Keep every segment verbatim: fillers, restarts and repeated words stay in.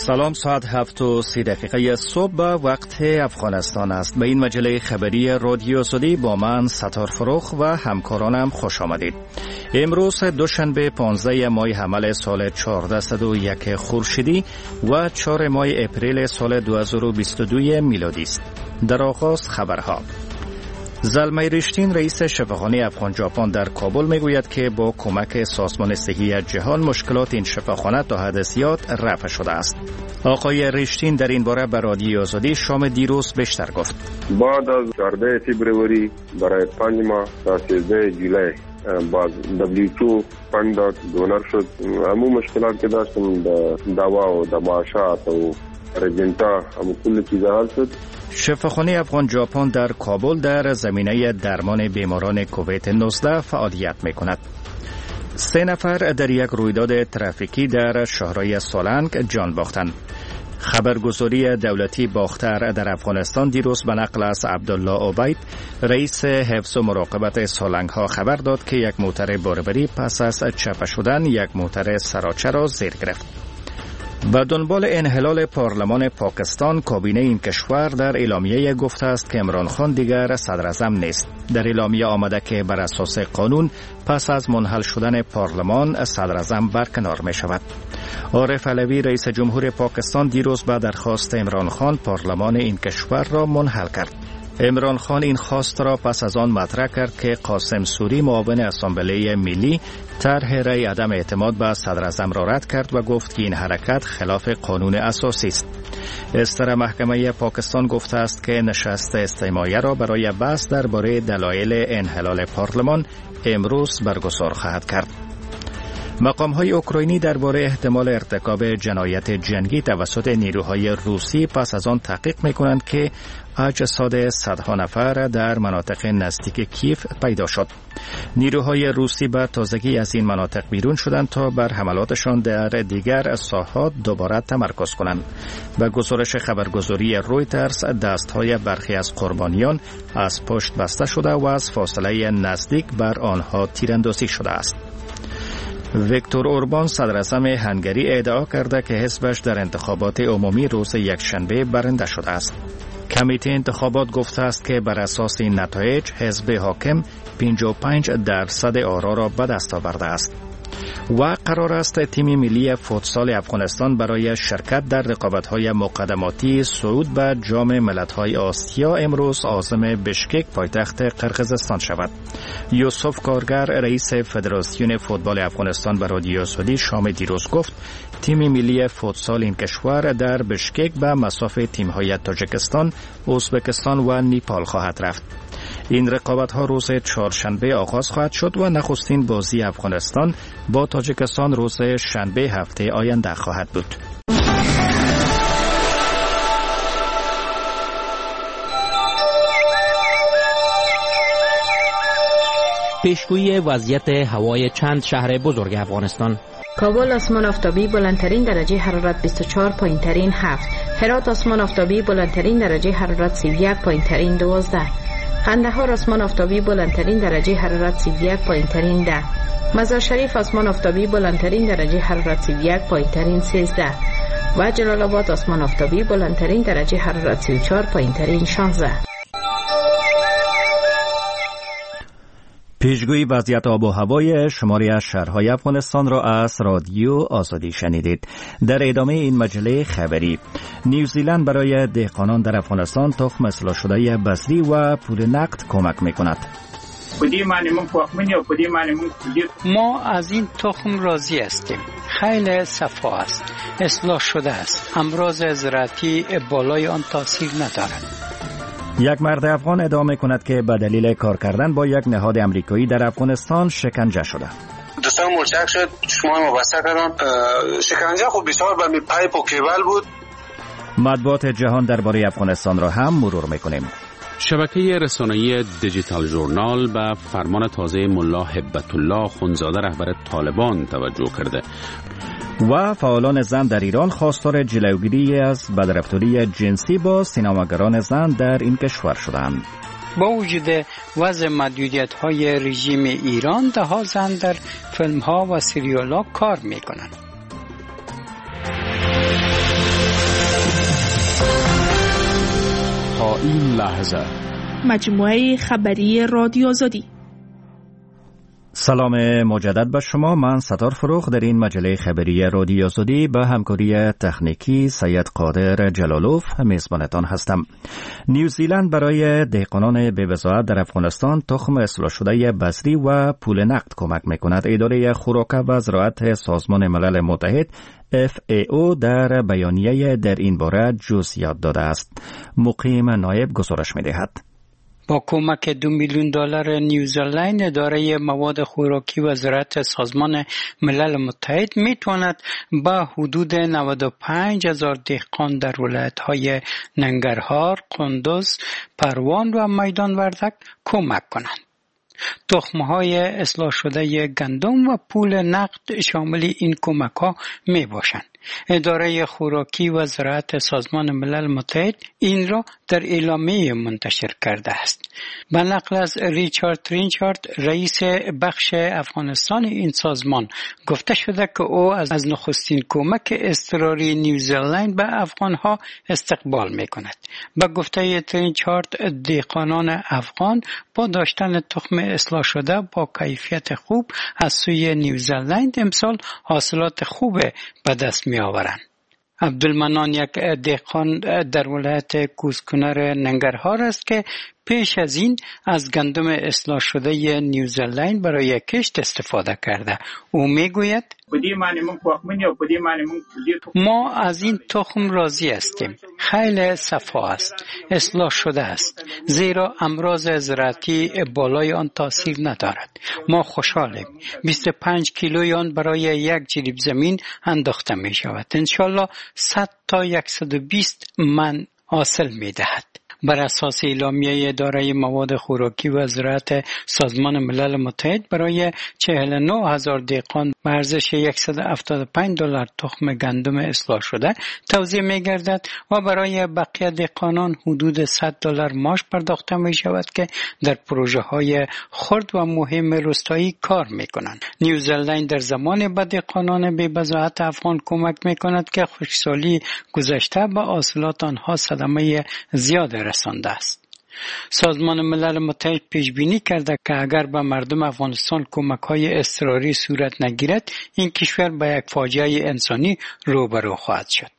سلام، ساعت هفت و سی دقیقه صبح وقت افغانستان است. به این مجله خبری رادیو سودی با من ستار فروخ و همکارانم خوش آمدید. امروز دوشنبه پانزده ماه حمل سال چهارصد و یک خورشیدی و چهار ماه اپریل سال دو هزار و بیست و دو میلادی است. در آغاز خبرها. زلمه رشتین رئیس شفاخانه افغان ژاپن در کابل میگوید که با کمک سازمان صحی جهان مشکلات این شفاخانه تا حد زیاد رفع شده است. آقای رشتین در این باره به رادیو آزادی شام دیروز بیشتر گفت. بعد از چهارده فوریه برای پنج ماه تا سیزده جولای باز دبلیو تو فند دونر شد. همو مشکلات که داشتم دوا و دماشات و رجنتا همو کل چیزا حل شد. شفاخانه افغان ژاپن در کابل در زمینه درمان بیماران کووید نوزده فعالیت می‌کند. سه نفر در یک رویداد ترافیکی در شهرهای سالنگ جان باختند. خبرگزاری دولتی باختر در افغانستان دیروز به نقل از عبدالله عبید رئیس حفظ و مراقبت سالنگ ها خبر داد که یک موتر باربری پس از چپه شدن یک موتر سراچه را زیر گرفت. و دنبال انحلال پارلمان پاکستان، کابینه این کشور در اعلامیه گفته است که عمران خان دیگر صدر اعظم نیست. در اعلامیه آمده که بر اساس قانون پس از منحل شدن پارلمان صدر اعظم برکنار می شود. عارف علوی رئیس جمهور پاکستان دیروز به درخواست عمران خان پارلمان این کشور را منحل کرد. عمران خان این خواست را پس از آن مطرح کرد که قاسم سوری معاون اسامبله ملی طرح رأی عدم اعتماد به صدر اعظم را رد کرد و گفت که این حرکت خلاف قانون اساسی است. استر محکمه پاکستان گفته است که نشست استماعیه را برای بحث درباره دلایل انحلال پارلمان امروز برگزار خواهد کرد. مقام‌های اوکراینی درباره احتمال ارتکاب جنایت جنگی توسط نیروهای روسی پس از آن تحقیق می‌کنند که اجساد صدها نفر در مناطق نزدیک کیف پیدا شد. نیروهای روسی به تازگی از این مناطق بیرون شدند تا بر حملاتشان در دیگر ساحات دوباره تمرکز کنند. به گزارش خبرگزاری رویترز، دستهای برخی از قربانیان از پشت بسته شده و از فاصله نزدیک بر آنها تیراندازی شده است. ویکتور اوربان صدر اعظم هنگری ادعا کرده که حزبش در انتخابات عمومی روز یکشنبه برنده شده است. کمیته انتخابات گفته است که بر اساس این نتایج حزب حاکم پنجاه و پنج درصد آرا را به دست آورده است. و قرار است تیم ملی فوتسال افغانستان برای شرکت در رقابت‌های مقدماتی صعود به جام ملت‌های آسیا امروز عازم بشکک پایتخت قرقیزستان شود. یوسف کارگر رئیس فدراسیون فوتبال افغانستان به رادیو سودی شام دیروز گفت تیم ملی فوتسال این کشور در بشکک به مصاف تیم‌های تاجیکستان، ازبکستان و نیپال خواهد رفت. این رقابت‌ها روز چهارشنبه آغاز خواهد شد و نخستین بازی افغانستان با تاجیکستان روز شنبه هفته آینده خواهد بود. پیشگویی وضعیت هوای چند شهر بزرگ افغانستان. کابل آسمان آفتابی بلندترین درجه حرارت بیست و چهار، پایین‌ترین هفت. هرات آسمان آفتابی بلندترین درجه حرارت سی و یک، پایین‌ترین دوازده. قندهار آسمان آفتابی بلندترین درجه حرارت سی و یک، پایین‌ترین ده. مزار شریف آسمان آفتابی بلندترین درجه حرارت سی و یک، پایین‌ترین سیزده. و جلال آباد آسمان آفتابی بلندترین درجه حرارت سی و چهار، پایین‌ترین شانزده. پیشگویی وضعیت آب و هوای شماری از شهرهای افغانستان را از رادیو آزادی شنیدید. در ادامه این مجله خبری، نیوزیلند برای دهقانان در افغانستان تخم اصلاح شده بذری و پول نقد کمک می‌کند. ما از این تخم راضی هستیم. خیلی صفا است، اصلاح شده است. امراض زراعتی بالای آن تاثیر ندارد. یک مرد افغان ادعا می‌کند که به دلیل کار کردن با یک نهاد امریکایی در افغانستان شکنجه شده. دوستان ملچک شد، شما مبسته کردن. شکنجه خود بسیار به پایپ و کیبل بود. مطبوعات جهان درباره افغانستان را هم مرور می‌کنیم. شبکه رسانه‌ای دیجیتال ژورنال به فرمان تازه ملا هبت الله خونزاده رهبر طالبان توجه کرده. و فعالان زن در ایران خواستار جلوگیری از بدرفتاری جنسی با سینماگران زن در این کشور شدند. با وجود وضع محدودیت‌های رژیم ایران، ده ها زن در فیلم‌ها و سریال‌ها کار می‌کنند. تا این لحظه. مجموعه خبری رادیو آزادی. سلام مجدد به شما. من ستار فروغ در این مجله خبری رادیو آزادی به همکاری تکنیکی سید قادر جلالوف میزبانتان هستم. نیوزیلند برای دهقانان بی‌وضاحت در افغانستان تخم اصلاح شده بذری و پول نقد کمک میکند. اداره خوراک و زراعت سازمان ملل متحد اف ای او در بیانیه در این باره جزئیات داده است. مقیم نایب گزارش میدهد. با کمک دو میلیون دلار نیوزیلند اداره مواد خوراکی و زراعت سازمان ملل متحد میتواند به حدود نود و پنج هزار دهقان در ولایت‌های ننگرهار، قندوز، پروان و میدان وردک کمک کنند. تخم‌های اصلاح شده گندم و پول نقد شامل این کمک‌ها میباشند. اداره خوراکی و زراعت سازمان ملل متحد این را در اعلامیه منتشر کرده است. به نقل از ریچارد رینچارد رئیس بخش افغانستان این سازمان گفته شده که او از نخستین کمک اضطراری نیوزیلند به افغانها استقبال می کند. به گفته رینچارد دهقانان افغان با داشتن تخم اصلاح شده با کیفیت خوب از سوی نیوزیلند امسال حاصلات خوب به دست می آورند. عبدالمنان یک دهقان در ولایت کوزکنر ننگرهار است که پیش از این از گندم اصلاح شده نیوزیلند برای کشت استفاده کرده. او میگوید ما از این تخم راضی هستیم. خیلی صفا است. اصلاح شده است. زیرا امراض زراعتی بالای آن تاثیر ندارد. ما خوشحالیم. بیست و پنج کیلوی آن برای یک جریب زمین انداخته می شود. انشالله صد تا صد و بیست من حاصل می دهد. بر اساس اعلامیه اداره مواد خوراکی و زراعت سازمان ملل متحد برای چهل و نه هزار دهقان به ارزش صد و هفتاد و پنج دلار تخم گندم اصلاح شده توزیع می گردد و برای بقیه دهقانان حدود صد دلار معاش پرداخته می شود که در پروژه های خرد و مهم روستایی کار می کنند. نیوزیلند در زمان به دهقانان بی‌وضاحت افغان کمک می کند که خشکسالی گذشته به حاصلات آنها صدمه زیاد رسانده است. سازمان ملل متحد پیش بینی کرده که اگر به مردم افغانستان کمک‌های اضطراری صورت نگیرد این کشور به یک فاجعه انسانی روبرو خواهد شد.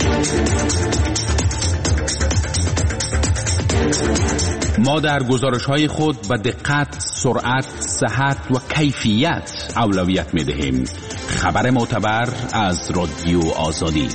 ما در گزارش‌های خود به دقت، سرعت، صحت و کیفیت اولویت می‌دهیم. خبر معتبر از رادیو آزادی.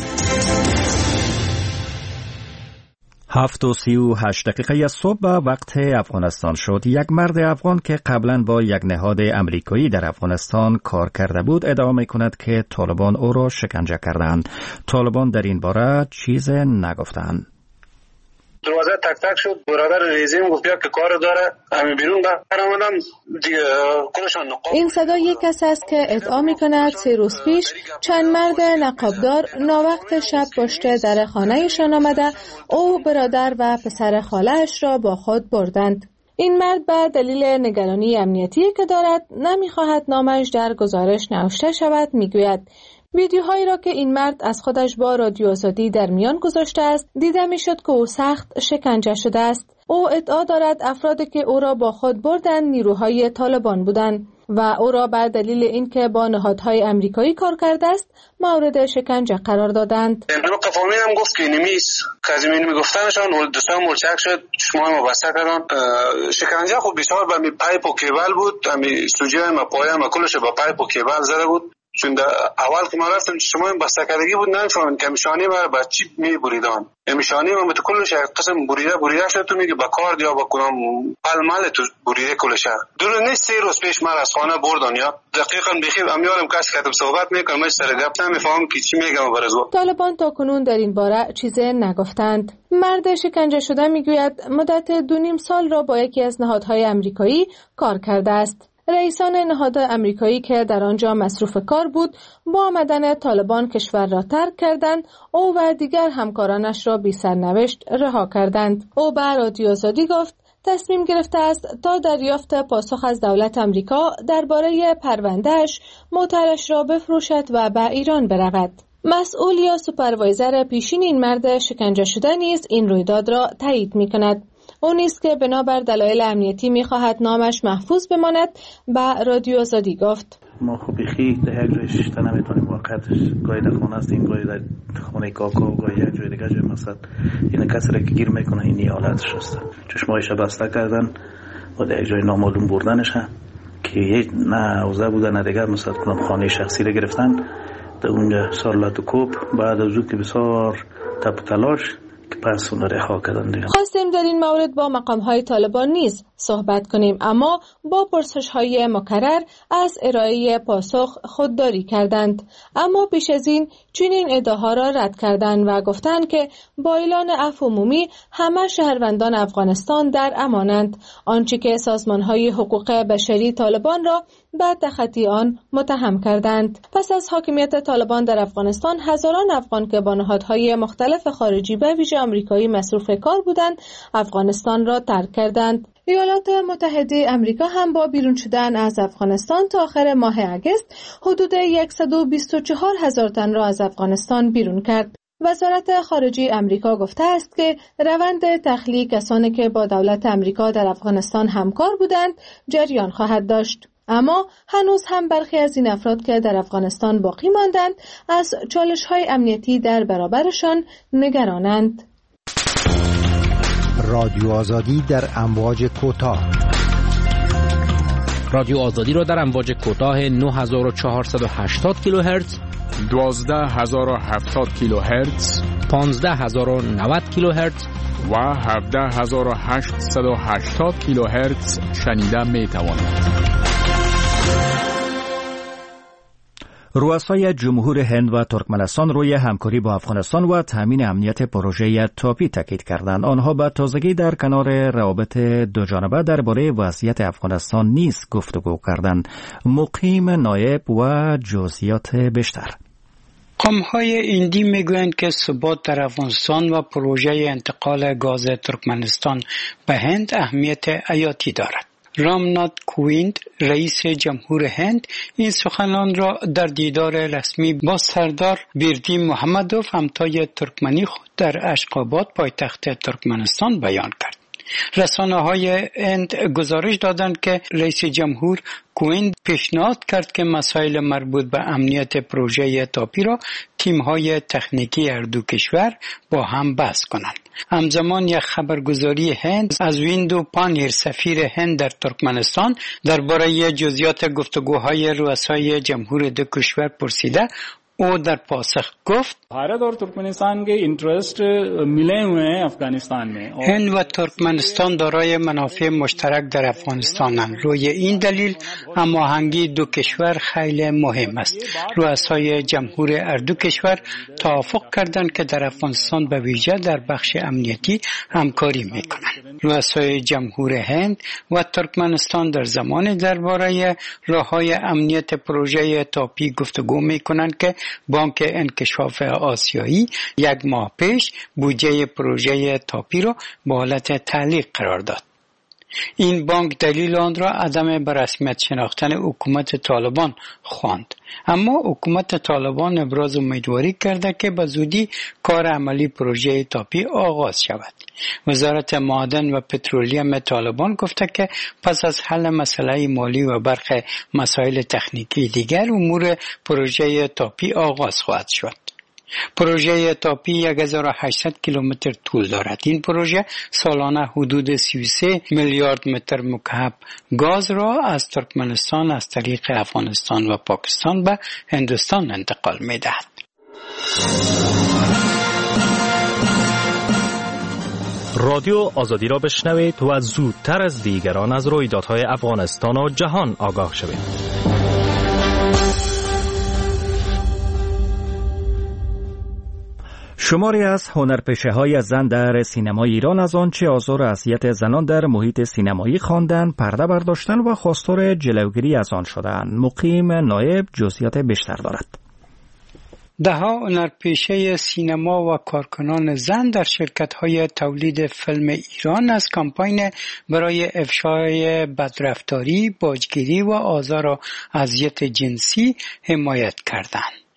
هفت و سی و هشت دقیقه صبح به وقت افغانستان شد. یک مرد افغان که قبلا با یک نهاد امریکایی در افغانستان کار کرده بود ادعا می کند که طالبان او را شکنجه کردند. طالبان در این باره چیز نگفتند. دروازه تک تک شد. برادر ریزیم گفت بیا که کار داره. همین بیرون برآمدم دیگه کلشان نقاب. این صدا یک کس است که ادعا می‌کند سه روز پیش چند مرد نقابدار ناوقت شب پشت در خانه‌شان آمده او برادر و پسر خاله‌اش را با خود بردند. این مرد به دلیل نگرانی امنیتی که دارد نمی‌خواهد نامش در گزارش نوشته شود میگوید ویدیوهایی را که این مرد از خودش با رادیو آزادی در میان گذاشته است دیده میشد که او سخت شکنجه شده است. او ادعا دارد افرادی که او را با خود بردند نیروهای طالبان بودند و او را به دلیل اینکه با نهادهای امریکایی کار کرده است مورد شکنجه قرار دادند. امروز قفامی هم گفت که نمیست کازمین میگفتنشان دوستان ملچک شد چشمای ما بسته کردن. شکنجه خب بسیار به می پایپ و کیبل بود. می سوجی ما پایا ما کلش با پایپ و کیبل زده بود. چون اول که ما رفتم شما این بسته کردگی بود نمیفهمن که میشانی برای بچی میبریدن. میشانی ما به کلش یک قسم بریده بریده شد تو میگه با کارد یا با کدام پلمل تو بریده کلش. دور نیست سه روز پیش من از خانه بردن یا دقیقاً بخیر امیارم کسی که صحبت میکنم من سر گپ نمیفهمم که چی میگم برازو. طالبان تا کنون در این باره چیزی نگفتند. مرد شکنجه شده میگوید مدت دو نیم سال را با یکی از نهادهای آمریکایی کار کرده است. رئیسان نهاد آمریکایی که در آنجا مصروف کار بود با آمدن طالبان کشور را ترک کردند. او و دیگر همکارانش را بی سرنوشت رها کردند. او به رادیو آزادی گفت تصمیم گرفته است تا دریافت پاسخ از دولت آمریکا درباره پروندهش موترش را بفروشد و به ایران برود. مسئول یا سوپروایزر پیشین این مرد شکنجه شده نیز این رویداد را تایید می‌کند. او نیز که بنابر دلایل امنیتی می‌خواهد نامش محفوظ بماند به رادیو آزادی گفت: ما خوب بخی در یک جای ششته نمیتونیم واقعتش گاهی در خونه هستیم، گاهی در خونه کاکا و گاهی یک جای دیگه جای مقصد این کسی را که گیر میکنه این حالتش هست. چشمایش بسته کردن و در یک جای نامعلوم بردنش که یک نه حوزه بوده نه دیگر مثلا کنم خانه شخصی را گرفتن در اونجا سالات و کوب بعد از او که بسیار تپ تلاش که پس اون رها کردن دیگه. خواستیم در این مورد با مقام‌های طالبان نیز صحبت کنیم، اما با پرسش‌های مکرر از ارائه پاسخ خودداری کردند. اما بیش از این چنین ادعاها را رد کردند و گفتند که با اعلان عفو عمومی همه شهروندان افغانستان در امانند، آنچه که سازمان‌های حقوق بشری طالبان را به تخطی آن متهم کردند. پس از حاکمیت طالبان در افغانستان، هزاران افغان که با نهادهای مختلف خارجی به ویژه آمریکایی مصروف کار بودند، افغانستان را ترک کردند. ایالات متحده آمریکا هم با بیرون شدن از افغانستان تا آخر ماه اگست حدود صد و بیست و چهار هزار تن را از افغانستان بیرون کرد. وزارت خارجه آمریکا گفته است که روند تخلیه کسانی که با دولت آمریکا در افغانستان همکار بودند جریان خواهد داشت. اما هنوز هم برخی از این افراد که در افغانستان باقی ماندند از چالش‌های امنیتی در برابرشان نگرانند. رادیو آزادی در امواج کوتاه. رادیو آزادی را در امواج کوتاه نه هزار و چهارصد و هشتاد کیلوهرتز، دوازده هزار و هفتاد کیلوهرتز، پانزده هزار و نود کیلوهرتز و هفده هزار و هشتصد و هشتاد کیلوهرتز شنیده می توانید. رؤسای جمهور هند و ترکمنستان روی همکاری با افغانستان و تامین امنیت پروژه تاپی تاکید کردند. آنها به تازگی در کنار روابط دوجانبه درباره وضعیت افغانستان نیز گفتگو کردند. مقیم نایب و جزئیات بیشتر. قوم‌های ایندی میگویند که ثبات در افغانستان و پروژه انتقال گاز ترکمنستان به هند اهمیت حیاتی دارد. رامنات کوویند رئیس جمهور هند این سخنان را در دیدار رسمی با سردار بیردی محمدوف همتای ترکمنی خود در اشقاباد پایتخت ترکمنستان بیان کرد. رسانه‌های هند گزارش دادند که رئیس جمهور کوویند پیشنهاد کرد که مسائل مربوط به امنیت پروژه تاپی را تیم‌های تکنیکی هر دو کشور با هم بحث کنند. همزمان یک خبرگزاری هند از ویندو پانیر سفیر هند در ترکمنستان درباره جزئیات گفتگوهای رؤسای جمهور دو کشور پرسیده، او در پاسخ گفت भारत और तुर्कमेनिस्तान के इंटरेस्ट मिले हुए हैं अफगानिस्तान में. هند و ترکمنستان دارای منافع مشترک در افغانستانند. روی این دلیل هماهنگی دو کشور خیلی مهم است. رؤسای جمهور هر دو کشور توافق کردند که در افغانستان به ویژه در بخش امنیتی همکاری میکنند. رؤسای جمهور هند و ترکمنستان در زمان درباره راههای امنیت پروژه تاپی گفتگو میکنند که بانک انکشاف آسیایی یک ماه پیش بودجه پروژه تاپی را به حالت تعلیق قرار داد. این بانک دلیل آن را عدم به رسمیت شناختن حکومت طالبان خواند. اما حکومت طالبان ابراز امیدواری کرده که به زودی کار عملی پروژه تاپی آغاز شود. وزارت معدن و پترولیم طالبان گفته که پس از حل مسئله مالی و برخی مسائل تکنیکی دیگر امور پروژه تاپی آغاز خواهد شد. پروژه تاپی یک هزار و هشتصد کیلومتر طول دارد. این پروژه سالانه حدود سی و سه میلیارد متر مکعب گاز را از ترکمنستان از طریق افغانستان و پاکستان به هندوستان انتقال می دهد. رادیو آزادی را بشنوید و زودتر از دیگران از رویدادهای افغانستان و جهان آگاه شوید. شماری از هنرپیشه‌های زن در سینمای ایران از آنچه آزار و اذیت زنان در محیط سینمایی خواندند، پرده برداشتن و خواستار جلوگیری از آن شدند. مقیم نایب جزئیات بیشتر دارد. ده‌ها هنرپیشه سینما و کارکنان زن در شرکت‌های تولید فیلم ایران از کمپین برای افشای بدرفتاری، باجگیری و آزار و اذیت جنسی حمایت کردند.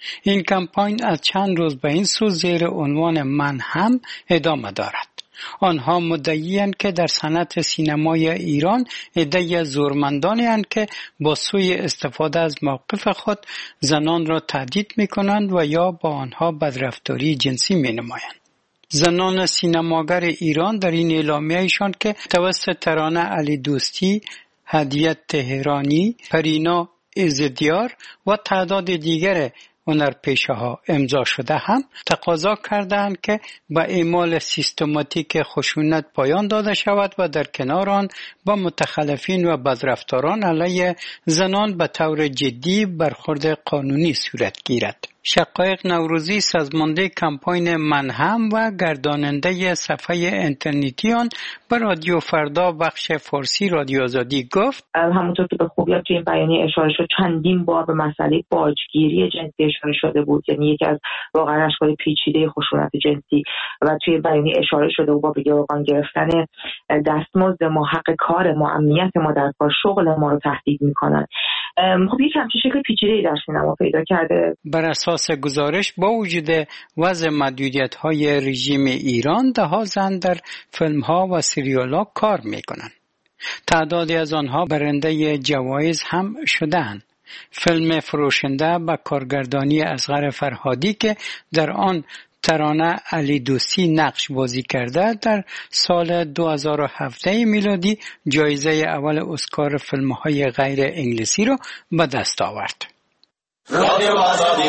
این کمپاین از چند روز به این سو زیر عنوان من هم ادامه دارد. آنها مدعی‌اند که در صنعت سینمای ایران عده زورمندانی اند که با سوی استفاده از موقف خود زنان را تهدید می‌کنند و یا با آنها بدرفتاری جنسی می‌نمایند. زنان سینماگر ایران در این اعلامیه‌شان که توسط ترانه علی دوستی، هدیه تهرانی، پرینا عزدیار و تعداد دیگر هنرپیشه ها امضا شده هم تقاضا کردند که با اعمال سیستماتیک خشونت پایان داده شود و در کنار آن با متخلفین و بدرفتاران علیه زنان به طور جدی برخورد قانونی صورت گیرد. شقایق نوروزی، سازمانده کمپاین من هم و گرداننده صفحه اینترنتی آن به رادیو فردا بخش فارسی رادیو آزادی گفت: همونطور که به خوبی توی این بیانیه اشاره شد، چندین بار به مسئله باجگیری جنسی اشاره شده بود، یعنی یکی از واقعا اشکال پیچیده خشونت جنسی، و توی بیانیه اشاره شده بود با به گروگان گرفتن دستمزد ما، حق کار ما، امنیت ما در کار، شغل ما رو تهدید میکنن. خب یک همچین شکل پیچیده‌ای در سینما پیدا کرده. بر اساس گزارش با وجود وضع محدودیت‌های رژیم ایران، ده‌ها زن در فیلم‌ها و سریال‌ها کار می‌کنند. تعدادی از آنها برنده جوایز هم شدند. فیلم فروشنده با کارگردانی اصغر فرهادی که در آن ترانه علی دوستی نقش بازی کرده، در سال دو هزار و هفده میلادی جایزه اول اسکار فیلم‌های غیر انگلیسی را به دست آورد. رادیو آزادی.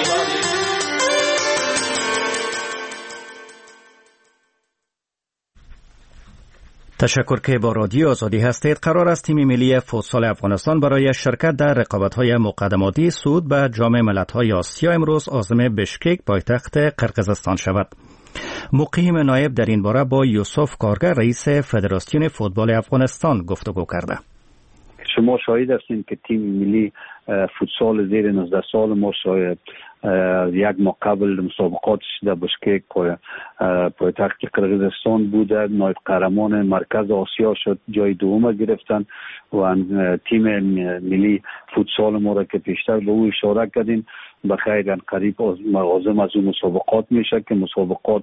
تشکر که با رادیو آزادی هستید. قرار است تیم ملی فوتسال افغانستان برای شرکت در رقابت‌های مقدماتی صعود به جام ملت‌های آسیا امروز عازم بشکک پایتخت قرقیزستان شود. مقیم نایب در این باره با یوسف کارگر رئیس فدراسیون فوتبال افغانستان گفتگو کرده. شما شاهد هستید که تیم ملی فوتسال زیر نوزده سال ما شاید یک ماه قبل مسابقاتش در بشکک پایتخت قرقیزستان بوده، نایب قهرمان مرکز آسیا شد، جای دوم گرفتن و تیم ملی فوتسال ما را که پیشتر به او اشاره کردیم بخیر قریب عازم از اون مسابقات میشه که مسابقات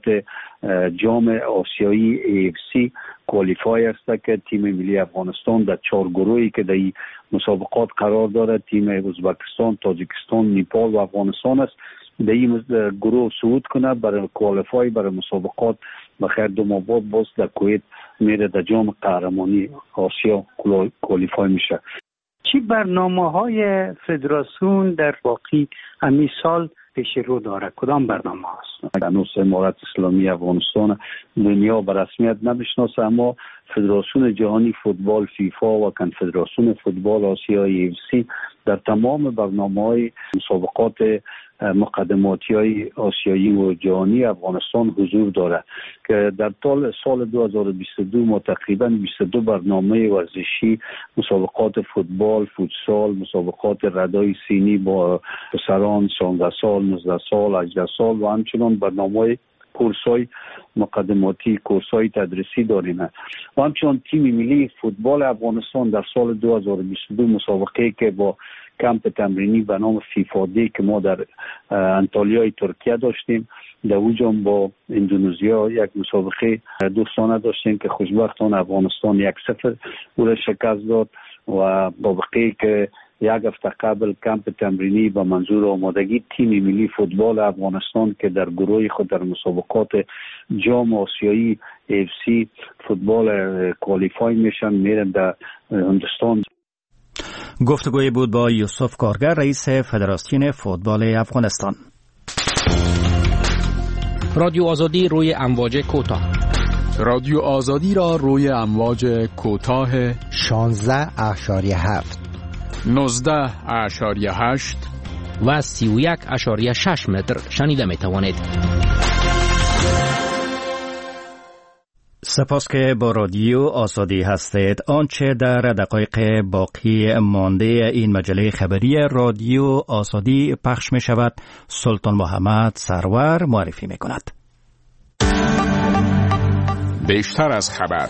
جام آسیایی ای اف سی کوالیفای است که تیم ملی افغانستان در چهار گروهی که در این مسابقات قرار داره، تیم ازبکستان، تاجیکستان، نیپال و افغانستان است، در این گروه صعود کنه برای کوالیفای برای مسابقات بخیر دو ماه بعد باز در کویت میره در جام قهرمانی آسیا کوالیفای میشه. چی برنامه‌های فدراسیون در باقی همین سال پیش رو داره؟ کدام برنامه هست؟ هنوز امارت اسلامی افغانستان دنیا به رسمیت نمیشناسه، اما فدراسیون جهانی فوتبال فیفا و کنفدراسیون فوتبال آسیایی ای اف سی در تمام برنامه‌های مسابقات مقدماتی های آسیایی و جهانی افغانستان حضور داره که در طول سال دو هزار و بیست و دو ما تقریبا بیست و دو برنامه ورزشی، مسابقات فوتبال، فوتسال، مسابقات ردای سینی با پسران شانزده سال، نوزده سال، هجده سال و همچنان برنامه کورسای مقدماتی، کورسای تدریسی داریم و همچنان تیم ملی فوتبال افغانستان در سال دو هزار و بیست و دو مسابقه که با کمپ تمرینی به نام فیفا دی که ما در انطالیای ترکیه داشتیم، در اوجام با اندونزیا یک مسابقه دوستانه داشتیم که خوشبختانه افغانستان یک صفر او را شکست داد و مسابقه که یک هفته قبل کمپ تمرینی با منظور آمادگی تیم ملی فوتبال افغانستان که در گروه خود در مسابقات جام آسیایی ای اف سی فوتبال کوالیفای میشن میرن در هندوستان. گفتگوی بود با یوسف کارگر رئیس فدراسیون فوتبال افغانستان. رادیو آزادی روی امواج کوتاه. رادیو آزادی را روی امواج کوتاه شانزده اشاریه هفت، نوزده اشاریه هشت و سی و یک اشاریه شش متر شنیده می توانید. سپاس که با رادیو آزادی هستید. آنچه در دقایق باقی مانده این مجله خبری رادیو آزادی پخش می شود سلطان محمد سرور معرفی می کند. بیشتر از خبر.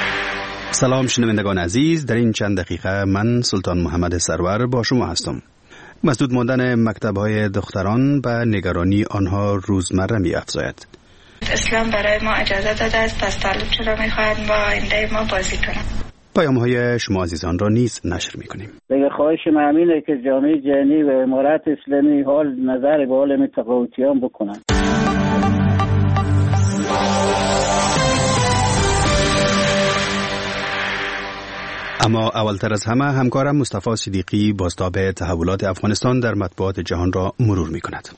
سلام شنوندگان عزیز، در این چند دقیقه من سلطان محمد سرور با شما هستم. مسدود ماندن مکتب‌های دختران به نگرانی آنها روزمره می‌افزاید. اسلام برای ما اجازه داده است، پس طالب چرا می‌خواهد با آینده ما بازی کنند؟ پیام‌های شما عزیزان را نیز نشر می‌کنیم. دیگه خواهش من اینه که جامعه جهانی و امارات اسلامی حال نظر به حال متفاوتیان بکنند. اما اولتر از همه همکارم مصطفی صدیقی بازتاب تحولات افغانستان در مطبوعات جهان را مرور می‌کند.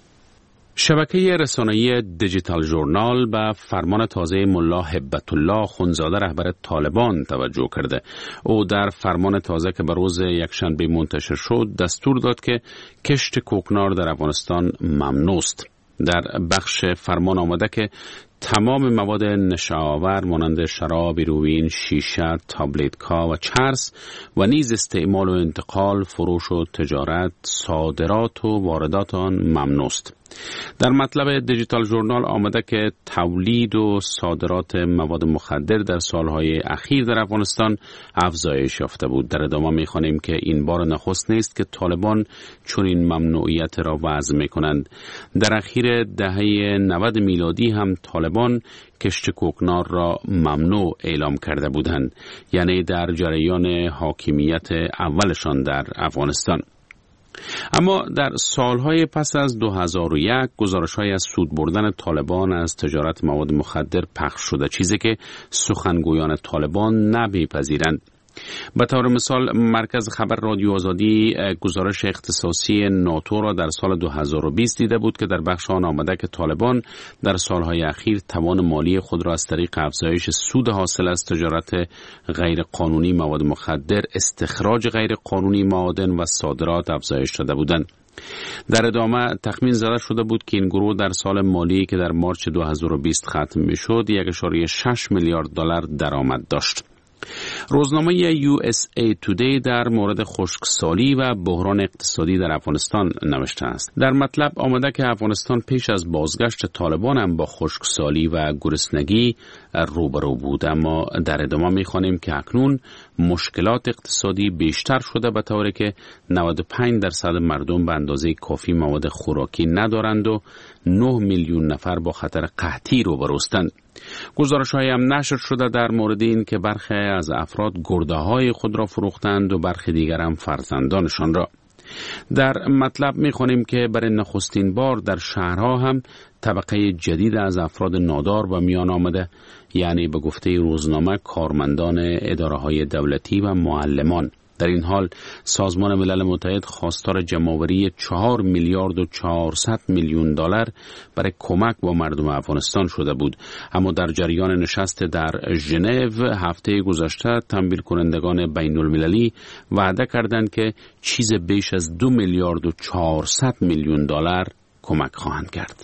شبکه رسانه‌ای دیجیتال ژورنال به فرمان تازه ملا هبت الله خونزاده رهبر طالبان توجه کرده. او در فرمان تازه که به روز یکشنبه منتشر شد دستور داد که کشت کوکنار در افغانستان ممنوع است. در بخش فرمان آمده که تمام مواد نشه‌آور مانند شراب، هیروئین، شیشه، تابلت‌ها و چرس و نیز استعمال و انتقال، فروش و تجارت، صادرات و واردات آن ممنوع است. در مطلب دیجیتال ژورنال آمده که تولید و صادرات مواد مخدر در سالهای اخیر در افغانستان افزایش یافته بود. در ادامه می‌خوانیم که این بار نخست نیست که طالبان چنین ممنوعیت را وضع می‌کنند. در اخیر دهه نود میلادی هم طالبان کشت کوکنار را ممنوع اعلام کرده بودند، یعنی در جریان حاکمیت اولشان در افغانستان. اما در سالهای پس از دو هزار و یک گزارش‌های از سود بردن طالبان از تجارت مواد مخدر پخش شده، چیزی که سخنگویان طالبان نمی‌پذیرند. به طور مثال مرکز خبر رادیو آزادی گزارش اختصاصی ناتو را در سال دو هزار و بیست دیده بود که در بخش آن آمده که طالبان در سالهای اخیر توان مالی خود را از طریق افزایش سود حاصل از تجارت غیر قانونی مواد مخدر، استخراج غیر قانونی معادن و صادرات افزایش داده بودند. در ادامه تخمین زده شده بود که این گروه در سال مالی که در مارچ دو هزار و بیست ختم می‌شد یک ممیز شش میلیارد دلار درآمد داشت. روزنامه یو اس ای تودی در مورد خشکسالی و بحران اقتصادی در افغانستان نوشته است. در مطلب آمده که افغانستان پیش از بازگشت طالبان هم با خشکسالی و گرسنگی روبرو بود، اما در ادامه می‌خوانیم که اکنون مشکلات اقتصادی بیشتر شده به طوری که نود و پنج درصد مردم به اندازه کافی مواد خوراکی ندارند و نه میلیون نفر با خطر قحطی روبروستند. گزارش‌هایی هم نشر شده در مورد این که برخی از افراد گرده‌های خود را فروختند و برخی دیگر هم فرزندانشان را. در مطلب می‌خوانیم که برای نخستین بار در شهرها هم طبقه جدید از افراد نادار به میان آمده، یعنی به گفته روزنامه کارمندان اداره‌های دولتی و معلمان. در این حال سازمان ملل متحد خواستار جمع‌آوری چهار میلیارد و چهارصد میلیون دلار برای کمک با مردم افغانستان شده بود، اما در جریان نشست در ژنو هفته گذشته تمویل کنندگان بین المللی وعده کردند که چیز بیش از دو میلیارد و چهارصد میلیون دلار کمک خواهند کرد.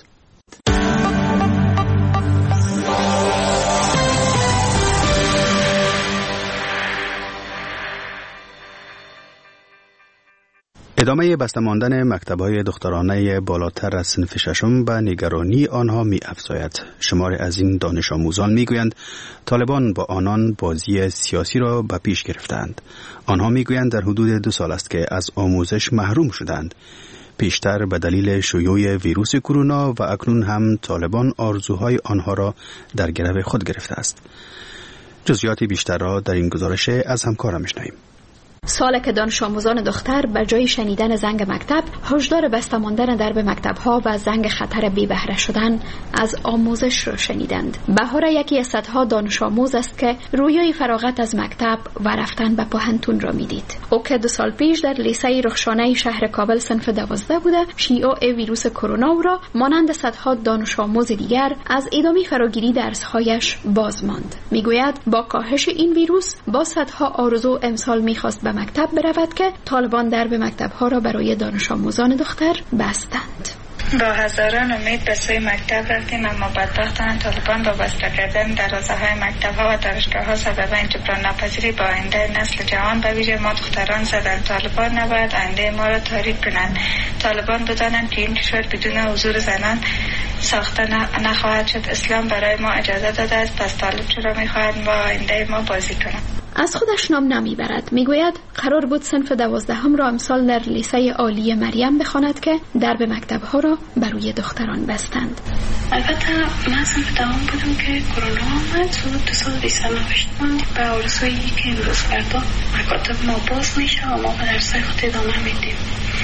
ادامه بسته ماندن مکتب‌های دخترانه بالاتر از صنف ششم به نگرانی آنها می افزاید. شمار از این دانش آموزان می گویند طالبان با آنان بازی سیاسی را به پیش گرفتند. آنها می گویند در حدود دو سال است که از آموزش محروم شدند. پیشتر به دلیل شیوع ویروس کرونا و اکنون هم طالبان آرزوهای آنها را در گرو خود گرفته است. جزئیات بیشتر را در این گزارش از همکارم می‌شنویم. سال که دانش آموزان دختر به جای شنیدن زنگ مکتب هشدار بسته ماندن درب مکتب‌ها و زنگ خطر بی بهره شدن از آموزش را شنیدند. بهاره یکی از صدها دانش آموز است که رویای فراغت از مکتب و رفتن به پوهنتون را میدید. او که دو سال پیش در لیسه رخشانه شهر کابل صنف دوازده بوده، شیوع ویروس کرونا را مانند صدها دانش آموز دیگر از ادامه فراگیری درس‌هایش باز ماند. میگوید با کاهش این ویروس با صدها آرزو امسال می‌خواست مکتب برود که طالبان درب مکتب‌ها را برای دانش آموزان دختر بستند. با هزاران امید به سوی مکتب رفتیم، اما بدبختانه طالبان با بسته کردن دروازه‌های مکتب‌ها و دانشگاه‌ها سبب جبران ناپذیری با آینده نسل جوان به ویژه ما دختران زدن. طالبان نباید آینده ما را تاریک کنند. طالبان بدانند که این کشور بدون حضور زنان ساخته نخواهد شد. اسلام برای ما اجازه داده است، پس طالب چرا می‌خواهد با آینده ما بازی کنند؟ از خودش نام نمیبرد. میگوید قرار بود صنف دوازدهم را امسال در لیسه عالی مریم بخواند که درب مکتب‌ها را بر روی دختران بستند. البته من صنف دوم بودم که کرونا آمد و دو سال لیسه نوشتم به آرزویی که امروز فردا مکاتب ما باز میشه و ما به درسای خود ادامه میدیم.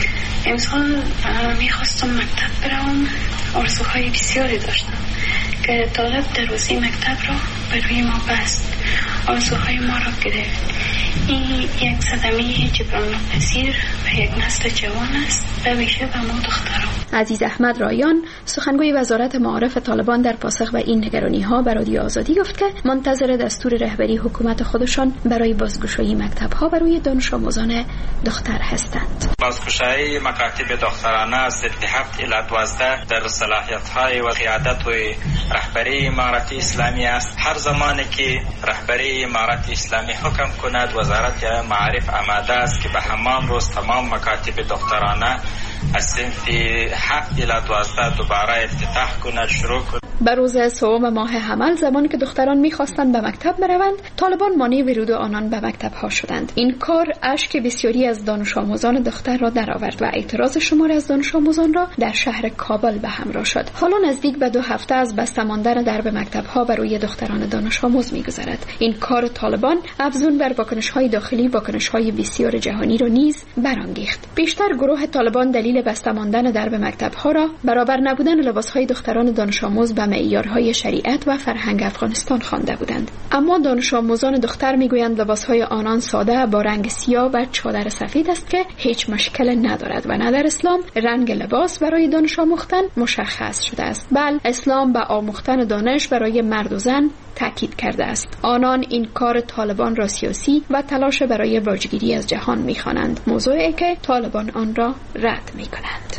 امسال میخواستم مکتب برم، آرزوهای بسیاری داشتم که طالب در روزی مکتب را بر روی ما بست، آرزوهای ما را گرفت. این یک صدمه جبران ناپذیر به یک نسل جوان است و ویژه به ما دختران. عزیز احمد رایان سخنگوی وزارت معارف طالبان در پاسخ به این نگرانی ها به رادیو آزادی گفت که منتظر دستور رهبری حکومت خودشان برای بازگشایی مکتب ها بر روی دانش آموزان دختر هستند. بازگشایی مکاتب دخترانه از ضد هفت الی دوازده در صلاحیت های و قیادت و رهبری امارت اسلامی است. هر زمانی که رهبری امارت اسلامی حکم کند وزارت معارف آماده است که به همان روز تمام مکاتب دخترانه از صنف هفت الی دوازده دوباره افتتاح کند، شروع کند. به روز سوم ماه حمل زمانی که دختران می‌خواستند به مکتب بروند، طالبان مانع ورود آنان به مکتب ها شدند. این کار اشک بسیاری از دانش آموزان دختر را درآورد و اعتراض شماری از دانش آموزان را در شهر کابل به همراه شد. حالا نزدیک به دو هفته از بسته ماندن درب مکتب ها بر روی دختران دانش آموز می‌گذرد. این کار طالبان افزون بر واکنش‌های داخلی واکنش‌های بسیار جهانی را نیز برانگیخت. بیشتر گروه طالبان دلیل بسته ماندن درب مکتب ها را برابر نبودن لباس‌های دختران دانش آموز به معیارهای شریعت و فرهنگ افغانستان خوانده بودند. اما دانش آموزان دختر میگویند لباسهای آنان ساده با رنگ سیاه و چادر سفید است که هیچ مشکل ندارد و نه در اسلام رنگ لباس برای دانش آموختن مشخص شده است، بل اسلام به آموختن دانش برای مرد و زن تاکید کرده است. آنان این کار طالبان را سیاسی و تلاش برای واجگیری از جهان میخوانند، موضوعی که طالبان آن را رد میکنند.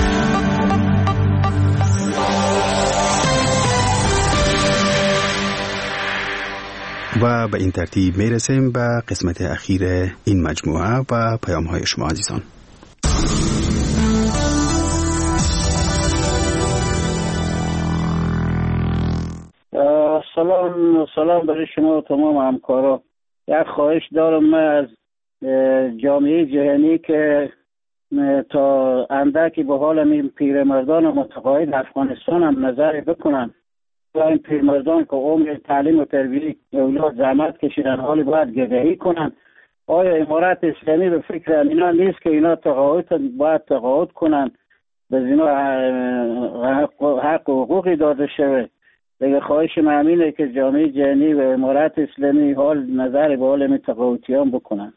و به این ترتیب می رسیم به قسمت اخیر این مجموعه و پیام های شما عزیزان. سلام سلام برای شما و تمام همکارا. یک خواهش دارم من از جامعه جهانی که تا اندکی به حال این پیرمردان متقاعد افغانستان هم نظر بکنن و این پیرمردان که عمر تعلیم و تربیت اولاد زحمت کشیدن حالی باید گدایی کنن. آیا امارت اسلامی به فکر اینا نیست که اینا تقاعد باید تقاعد کنن، به اینا حق و حقوقی داده شده؟ دیگه خواهش من همینه که جامعه جهانی و امارت اسلامی حال نظر به حال این تقاعدیان بکنن.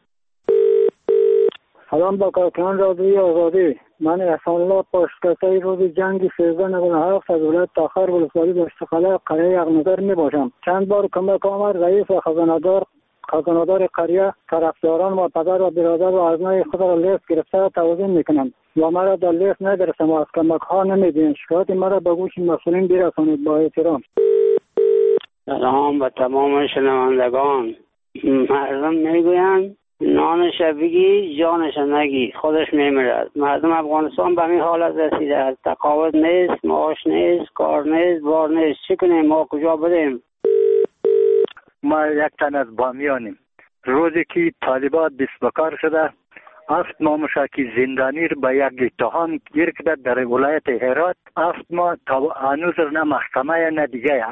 سلام با کارکنان رادیوی آزادی. من احسان الله پاشکتای روز جنگ سیزده نود و هفت از ولایت تاخر ولسوالی به استقلال قریه یغنظر می باشم. چند بار کمک آمد رئیس و خزاندار خزاندار قریه طرفداران و پدر و برادر و ابنای خود را لیست گرفته توضیح میکنند و مرا در لیست ندرسم و از کمک ها نمیدین. شکایت مرا به گوش مسئولین برسانید. با احترام. سلام به تمام شنوندگان. مردم میگویند نانش بگی جانش نگی، خودش میمیرد. مردم افغانستان به این حالت رسیده است. تقاعد نیست، معاش نیست، کار نیست، بار نیست. چی کنیم؟ ما کجا بریم؟ ما یک تن از بامیانیم. روزی که طالبات دست به کار شده، هفت ما مشاکی زندانی رو به یک اتهام گیر کرده در ولایت هرات. هفت ما تا هنوز نه محکمه نه دیگه.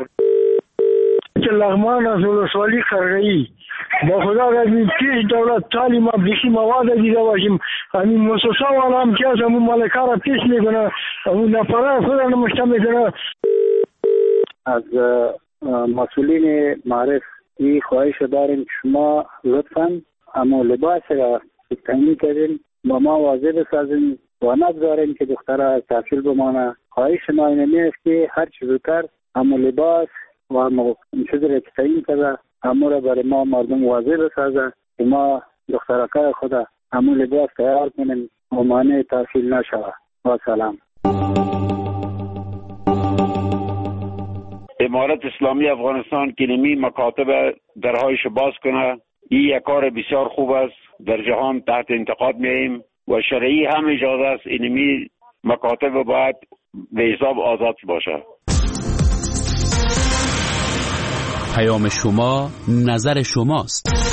لغمان از ولسوالی خرگه‌ای با خدا از این پیش دولت تعلیم ما بیشی مواد دیده باشیم. همین مؤسسه والا هم که از همون مالکه را پیش میکنه، همون نفره خود را نمشته میکنه. از مسئولین معرف این خواهش داریم که شما لطفاً اما لباس را تعیین کردین با ما واضح بسازین و نگذارین که دختره تحصیل بمانه. خواهش ما اینمی است که هر چیز زودتر اما لباس و اما چیز را که تعیین کرده اما را برای ما مردم واضح بسازه که ما دخترکه خود اما لباس تیار کنیم و مانع تحصیل نشود. و سلام. امارت اسلامی افغانستان که نمی مکاتب درهایش باز کنه، این یک کار بسیار خوب است. در جهان تحت انتقاد میاییم و شرعی هم اجازه است اینمی مکاتب باید به حساب آزاد باشه. پیام شما نظر شماست.